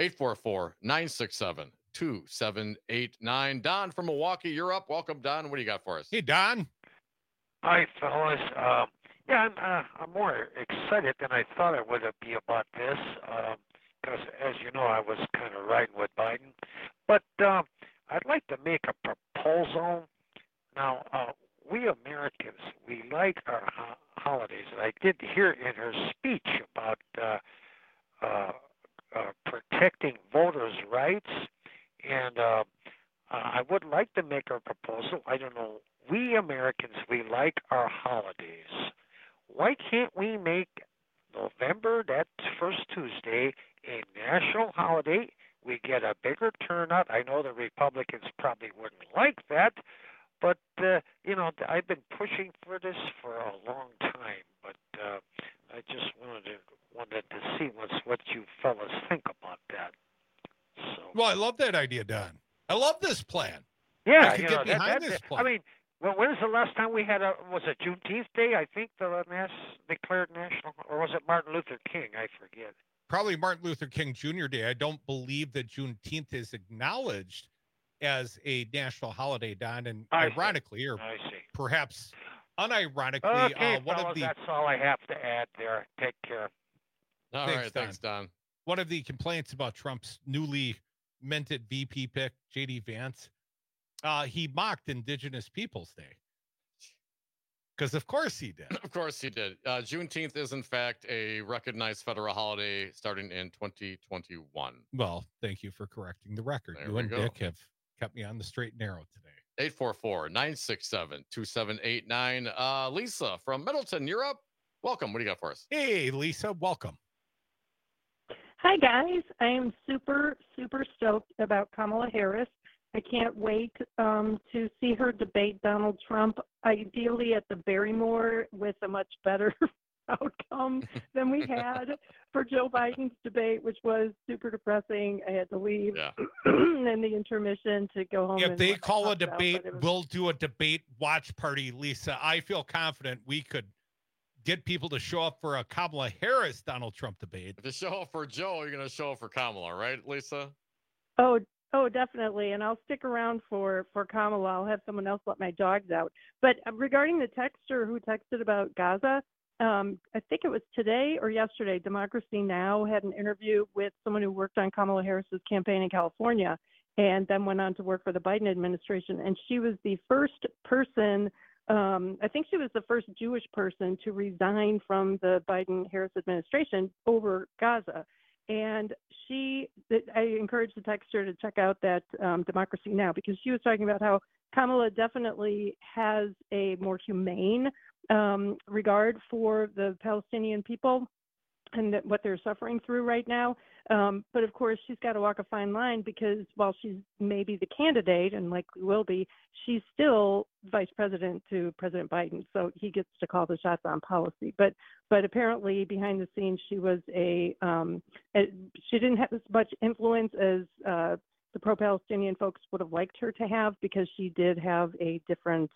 844-967-2789. Don from Milwaukee, you're up. Welcome, Don. What do you got for us? Hey, Don. Hi, fellas. I'm more excited than I thought I would be about this because, as you know, I was kind of riding with Biden. But I'd like to make a proposal. Now, we Americans, we like our holidays. And I did hear in her speech about protecting voters' rights, and I would like to make a proposal. I don't know. We Americans, we like our holidays. Why can't we make November, that first Tuesday, a national holiday? We get a bigger turnout. I know the Republicans probably wouldn't like that, but, I've been pushing for this for a long time, but I just wanted to see what you fellas think about that. So. Well, I love that idea, Don. I love this plan. Yeah, I can get behind this plan. I mean, well, when was the last time we had was it Juneteenth Day? I think the declared national, or was it Martin Luther King? I forget. Probably Martin Luther King Jr. Day. I don't believe that Juneteenth is acknowledged as a national holiday, Don. And ironically, or perhaps unironically, okay, fellas, that's all I have to add there. Take care. All right, thanks, Don. One of the complaints about Trump's newly minted VP pick, J.D. Vance, he mocked Indigenous Peoples Day. Because of course he did. Of course he did. Juneteenth is, in fact, a recognized federal holiday starting in 2021. Well, thank you for correcting the record. You and Dick have kept me on the straight and narrow today. 844-967-2789. Lisa from Middleton, you're up. Welcome. What do you got for us? Hey, Lisa. Welcome. Hi, guys. I am super, super stoked about Kamala Harris. I can't wait to see her debate Donald Trump, ideally at the Barrymore with a much better outcome than we had for Joe Biden's debate, which was super depressing. I had to leave in the intermission to go home. If they call a debate, we'll do a debate watch party, Lisa. I feel confident we could get people to show up for a Kamala Harris Donald Trump debate. If you show up for Joe, you're going to show up for Kamala, right, Lisa? Oh, definitely. And I'll stick around for Kamala. I'll have someone else let my dogs out. But regarding the texter who texted about Gaza, I think it was today or yesterday, Democracy Now! Had an interview with someone who worked on Kamala Harris's campaign in California and then went on to work for the Biden administration. And she was the first person, I think she was the first Jewish person to resign from the Biden-Harris administration over Gaza. And I encouraged the texter to check out that Democracy Now! Because she was talking about how Kamala definitely has a more humane regard for the Palestinian people and what they're suffering through right now. But of course, she's got to walk a fine line because while she's maybe the candidate and likely will be, she's still vice president to President Biden. So he gets to call the shots on policy. But apparently behind the scenes, she was she didn't have as much influence as the pro-Palestinian folks would have liked her to have, because she did have a different,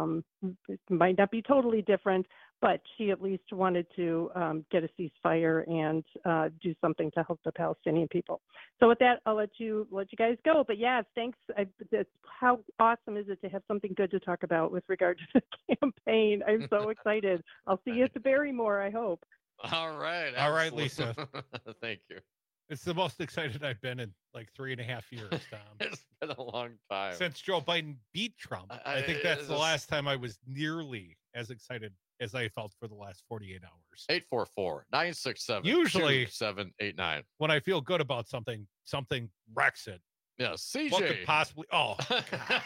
it might not be totally different, but she at least wanted to get a ceasefire and do something to help the Palestinian people. So with that, I'll let you guys go. But yeah, thanks. How awesome is it to have something good to talk about with regard to the campaign? I'm so excited. I'll see you at the Barrymore, I hope. All right. All right, Lisa. Thank you. It's the most excited I've been in like 3.5 years, Tom. It's been a long time. Since Joe Biden beat Trump. I think that's the last time I was nearly as excited as I felt for the last 48 hours. 844-967. Usually 2789. When I feel good about something wrecks it. Yeah, CJ. What could possibly? Oh, God.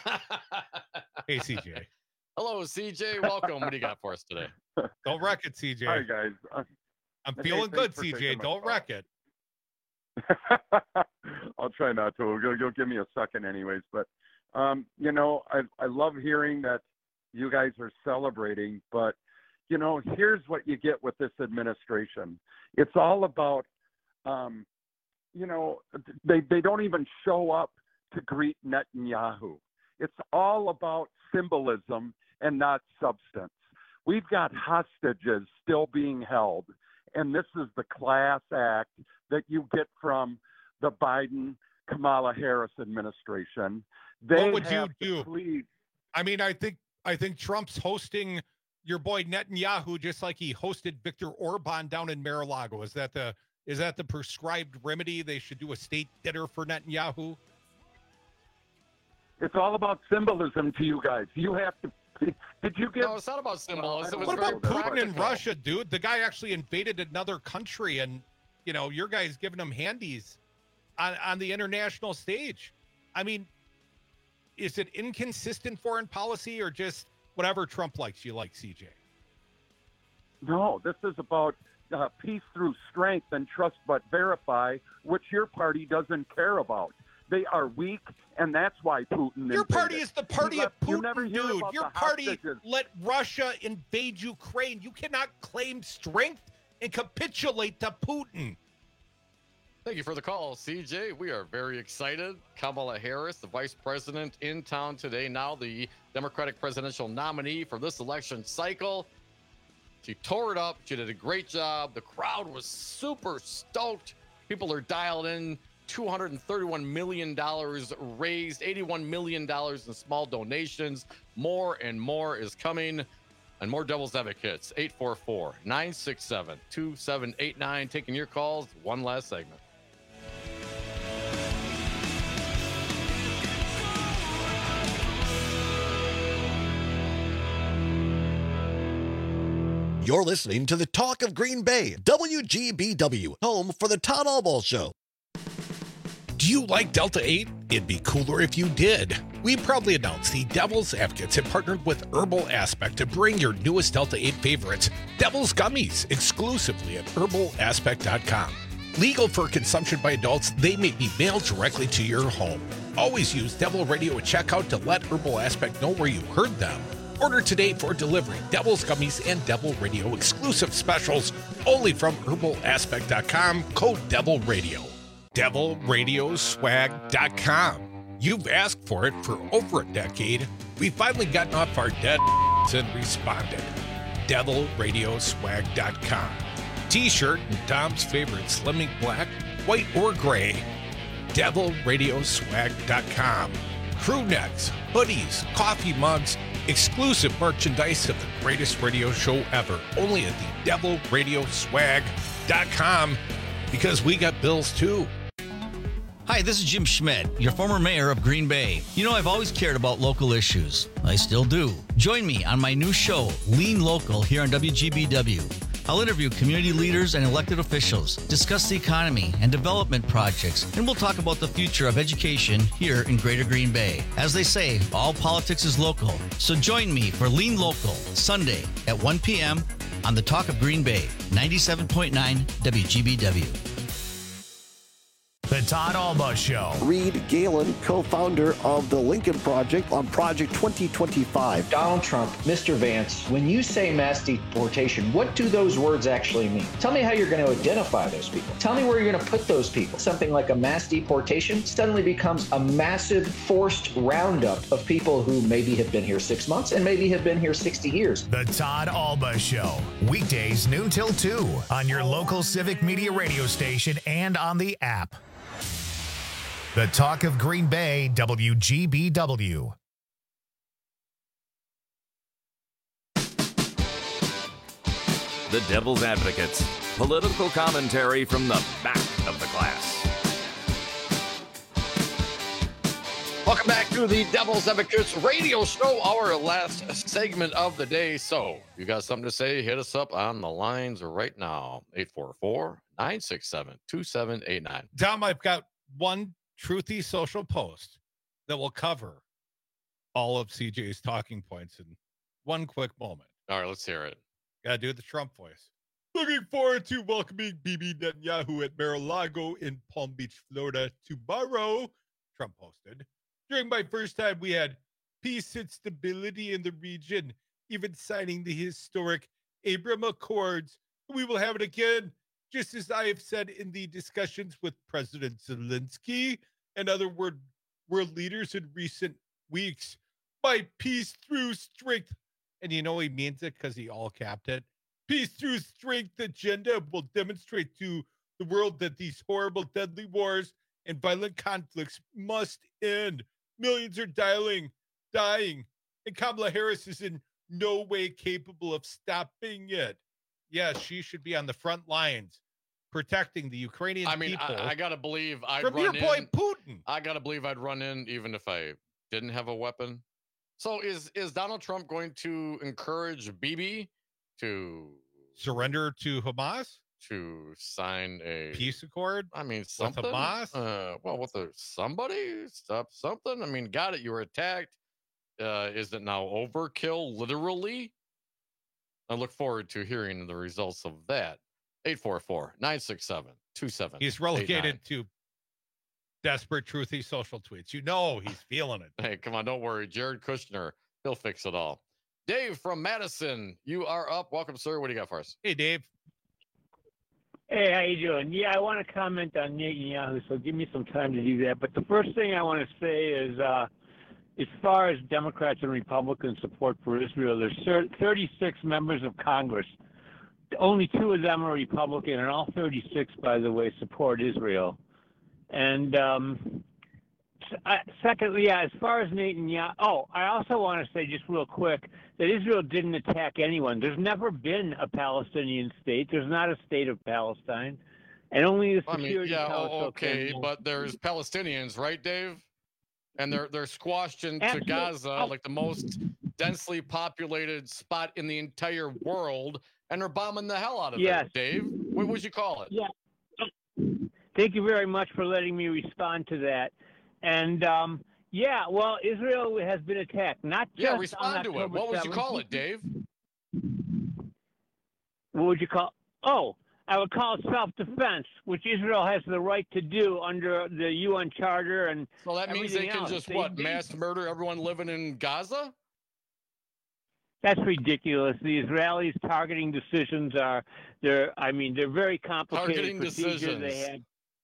Hey, CJ. Hello, CJ. Welcome. What do you got for us today? Don't wreck it, CJ. Hi, guys. I'm feeling good, CJ. Don't wreck it. I'll try not to. You'll give me a second anyways. But, I love hearing that you guys are celebrating. But, here's what you get with this administration. It's all about, they don't even show up to greet Netanyahu. It's all about symbolism and not substance. We've got hostages still being held. And this is the class act that you get from the Biden-Kamala Harris administration. What would you do? I mean, I think Trump's hosting your boy Netanyahu just like he hosted Viktor Orban down in Mar-a-Lago. Is that the prescribed remedy? They should do a state dinner for Netanyahu. It's all about symbolism to you guys. You have to. Did you get? No, it's not about symbolism. What about Putin in Russia, dude? The guy actually invaded another country, and your guy's giving him handies on the international stage. I mean, is it inconsistent foreign policy or just whatever Trump likes? You like, CJ? No, this is about peace through strength and trust but verify, which your party doesn't care about. They are weak, and that's why Putin. Your party is the party of Putin, you never hear dude. about Your the party hostages. let Russia invade Ukraine. You cannot claim strength and capitulate to Putin. Thank you for the call, CJ. We are very excited. Kamala Harris, the vice president, in town today, now the Democratic presidential nominee for this election cycle. She tore it up. She did a great job. The crowd was super stoked. People are dialed in. $231 million raised, $81 million in small donations. More and more is coming. And more Devil's Advocates. 844-967-2789. Taking your calls. One last segment. You're listening to the Talk of Green Bay, WGBW, home for the Todd Albaugh Show. Do you like Delta 8? It'd be cooler if you did. We proudly announce the Devil's Advocates have partnered with Herbal Aspect to bring your newest Delta 8 favorites, Devil's Gummies, exclusively at herbalaspect.com. Legal for consumption by adults, they may be mailed directly to your home. Always use Devil Radio at checkout to let Herbal Aspect know where you heard them. Order today for delivery. Devil's Gummies and Devil Radio exclusive specials only from herbalaspect.com. Code Devil Radio. DevilRadioswag.com. You've asked for it for over a decade. We've finally gotten off our dead and responded. DevilRadioswag.com. T-shirt and Tom's favorite Slimming Black, white or gray. DevilRadioswag.com. Crew necks, hoodies, coffee mugs, exclusive merchandise of the greatest radio show ever. Only at the DevilRadioswag.com, because we got bills too. Hi, this is Jim Schmidt, your former mayor of Green Bay. You know, I've always cared about local issues. I still do. Join me on my new show, Lean Local, here on WGBW. I'll interview community leaders and elected officials, discuss the economy and development projects, and we'll talk about the future of education here in Greater Green Bay. As they say, all politics is local. So join me for Lean Local, Sunday at 1 p.m. on the Talk of Green Bay, 97.9 WGBW. The Todd Alba Show. Reed Galen, co-founder of the Lincoln Project on Project 2025. Donald Trump, Mr. Vance, when you say mass deportation, what do those words actually mean? Tell me how you're going to identify those people. Tell me where you're going to put those people. Something like a mass deportation suddenly becomes a massive forced roundup of people who maybe have been here 6 months and maybe have been here 60 years. The Todd Alba Show. Weekdays noon till 2 on your local Civic Media radio station and on the app. The Talk of Green Bay, WGBW. The Devil's Advocates. Political commentary from the back of the class. Welcome back to the Devil's Advocates radio show, our last segment of the day. So, you got something to say, hit us up on the lines right now. 844-967-2789. Dom, I've got one truthy social post that will cover all of CJ's talking points in one quick moment. All right, let's hear it. Gotta do the Trump voice. Looking forward to welcoming Bibi Netanyahu at Mar-a-Lago in Palm Beach, Florida tomorrow, Trump posted. During my first time, we had peace and stability in the region, even signing the historic Abraham Accords. We will have it again, just as I have said in the discussions with President Zelensky and other world leaders in recent weeks. By peace through strength. And you know he means it because he all capped it. Peace through strength agenda will demonstrate to the world that these horrible, deadly wars and violent conflicts must end. Millions are dying, and Kamala Harris is in no way capable of stopping it. Yes, she should be on the front lines protecting the Ukrainian people. I gotta believe I'd from run your boy Putin. I gotta believe I'd run in even if I didn't have a weapon. So is Donald Trump going to encourage Bibi to surrender to Hamas, to sign a peace accord? I mean, something. With Hamas? Somebody stop something. I mean, got it. You were attacked. Is it now overkill? Literally. I look forward to hearing the results of that. 844-967-2789. He's relegated to desperate, truthy social tweets. You know he's feeling it. Hey, come on, don't worry. Jared Kushner, he'll fix it all. Dave from Madison, you are up. Welcome, sir. What do you got for us? Hey, Dave. Hey, how you doing? Yeah, I want to comment on Netanyahu, so give me some time to do that. But the first thing I want to say is, as far as Democrats and Republicans support for Israel, there's 36 members of Congress. Only 2 of them are Republican, and all 36, by the way, support Israel. And secondly, as far as Netanyahu, I also want to say just real quick that Israel didn't attack anyone. There's never been a Palestinian state. There's not a state of Palestine, and only the Security Council. Okay, but there's Palestinians, right, Dave? And they're squashed into Absolutely. Gaza, like the most densely populated spot in the entire world, and they're bombing the hell out of it, Dave. What would you call it? Yeah. Thank you very much for letting me respond to that. And well, Israel has been attacked. Not just respond on to it. What would you call it, Dave? What would you call? Oh, I would call it self-defense, which Israel has the right to do under the UN Charter and So that means they can else. just mass murder everyone living in Gaza? That's ridiculous. The Israelis' targeting decisions they're very complicated Targeting procedures decisions. they had.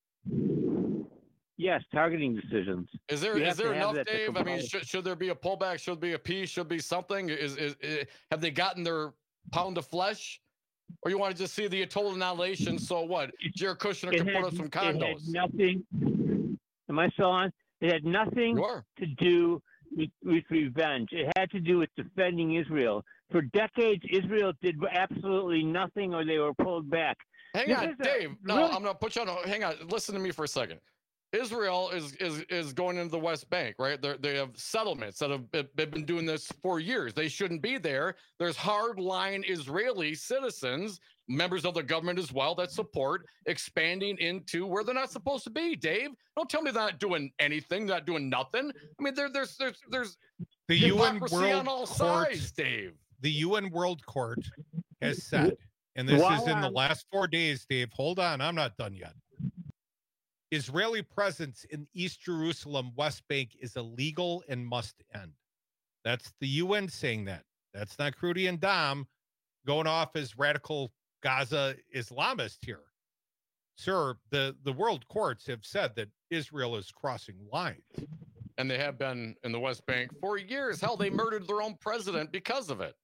Yes, targeting decisions. Is there You have to have enough, that to Dave? I mean, comply. should there be a pullback? Should be a peace? Should be something? Have they gotten their pound of flesh? Or you want to just see the total annihilation? So what? Jared Kushner can put up some It had condos. nothing. Am I still on? It had nothing to do with revenge. It had to do with defending Israel. For decades, Israel did absolutely nothing, or they were pulled back. Hang on, Dave. No, I'm gonna put you on. Hang on. Listen to me for a second. Israel is going into the West Bank, right? They have settlements that have been doing this for years. They shouldn't be there. There's hardline Israeli citizens, members of the government as well, that support expanding into where they're not supposed to be. Dave, don't tell me they're not doing anything, they're not doing nothing. I mean, there's The UN hypocrisy World on all Court, sides, Dave. The UN World Court has said, and this is in the last 4 days, Dave. Hold on, I'm not done yet. Israeli presence in East Jerusalem, West Bank is illegal and must end. That's the UN saying that. That's not Crudy and Dom going off as radical Gaza Islamist here. Sir, the world courts have said that Israel is crossing lines. And they have been in the West Bank for years. Hell, they murdered their own president because of it.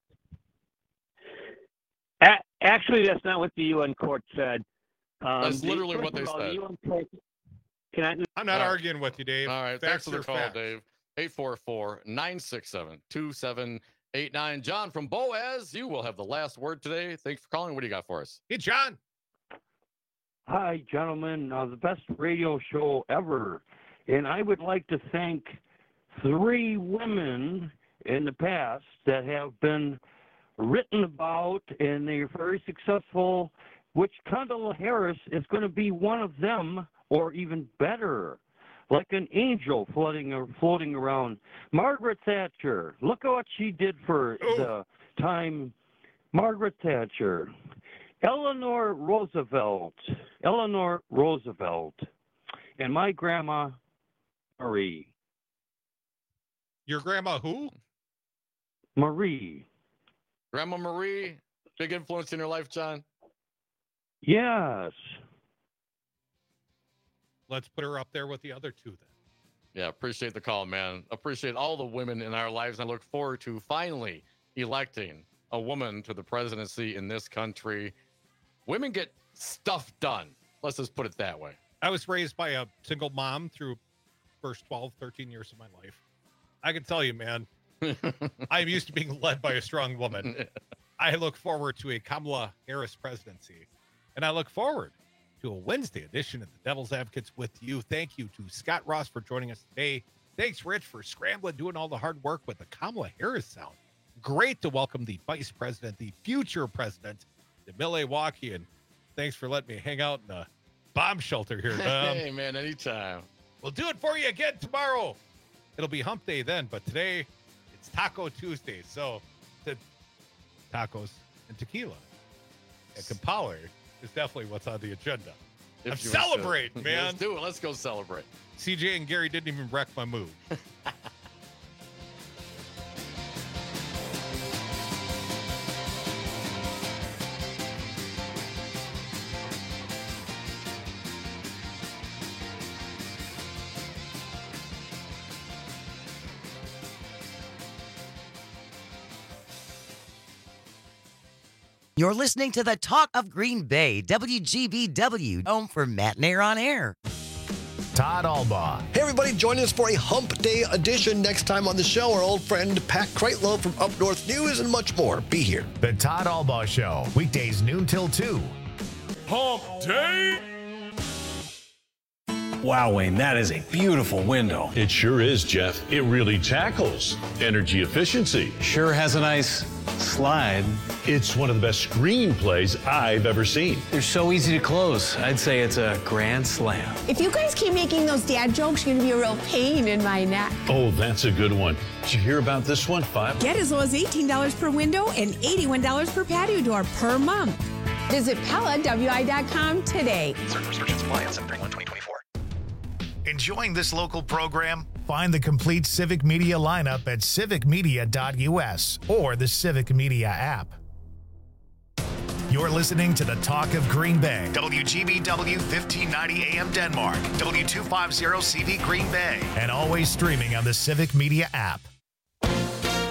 Actually, that's not what the UN court said. That's literally what they said. I'm not arguing with you, Dave. All right, Facts thanks for the are call, facts. Dave. 844-967-2789. John from Boaz, you will have the last word today. Thanks for calling. What do you got for us? Hey, John. Hi, gentlemen. The best radio show ever. And I would like to thank 3 women in the past that have been written about, and they're very successful, which Kamala Harris is going to be one of them, or even better, like an angel floating around. Margaret Thatcher, look at what she did for the time. Margaret Thatcher. Eleanor Roosevelt, and my grandma, Marie. Your grandma who? Marie. Grandma Marie, big influence in your life, John? Yes. Let's put her up there with the other 2 then. Yeah, appreciate the call, man. Appreciate all the women in our lives. I look forward to finally electing a woman to the presidency in this country. Women get stuff done. Let's just put it that way. I was raised by a single mom through first 12, 13 years of my life. I can tell you, man, I'm used to being led by a strong woman. I look forward to a Kamala Harris presidency, and I look forward to a Wednesday edition of the Devil's Advocates with you. Thank you to Scott Ross for joining us today. Thanks, Rich, for scrambling, doing all the hard work with the Kamala Harris sound. Great to welcome the vice president, the future president, Demille Walkie, and thanks for letting me hang out in the bomb shelter here, Dom. Hey, man, anytime. We'll do it for you again tomorrow. It'll be hump day then, but today it's Taco Tuesday. So the tacos and tequila at Kampala is definitely what's on the agenda. I'm celebrating, man. Let's do it. Let's go celebrate. CJ and Gary didn't even wreck my mood. You're listening to the Talk of Green Bay, WGBW, home for Matinee on Air. Todd Albaugh. Hey, everybody, join us for a Hump Day edition next time on the show. Our old friend Pat Kreitlow from Up North News and much more. Be here. The Todd Albaugh Show, weekdays noon till 2. Hump Day! Wow, Wayne, that is a beautiful window. It sure is, Jeff. It really tackles energy efficiency. Sure has a nice slide. It's one of the best screenplays I've ever seen. They're so easy to close. I'd say it's a grand slam. If you guys keep making those dad jokes, you're going to be a real pain in my neck. Oh, that's a good one. Did you hear about this one? Get as low as $18 per window and $81 per patio door per month. Visit PellaWI.com today. Certain restrictions apply on 7/31/2024. Enjoying this local program? Find the complete Civic Media lineup at civicmedia.us or the Civic Media app. You're listening to the Talk of Green Bay, WGBW 1590 AM Denmark, W250 CV Green Bay, and always streaming on the Civic Media app.